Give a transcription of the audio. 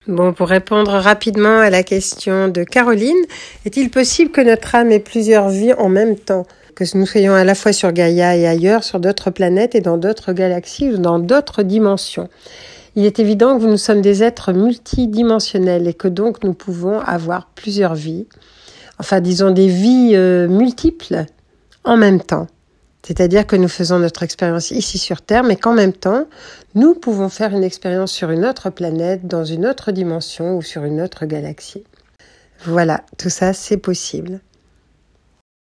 Bon, pour répondre rapidement à la question de Caroline, est-il possible que notre âme ait plusieurs vies en même temps? Que nous soyons à la fois sur Gaïa et ailleurs, sur d'autres planètes et dans d'autres galaxies ou dans d'autres dimensions? Il est évident que nous sommes des êtres multidimensionnels et que donc nous pouvons avoir plusieurs vies. Enfin, disons des vies multiples en même temps. C'est-à-dire que nous faisons notre expérience ici sur Terre, mais qu'en même temps, nous pouvons faire une expérience sur une autre planète, dans une autre dimension ou sur une autre galaxie. Voilà, tout ça, c'est possible.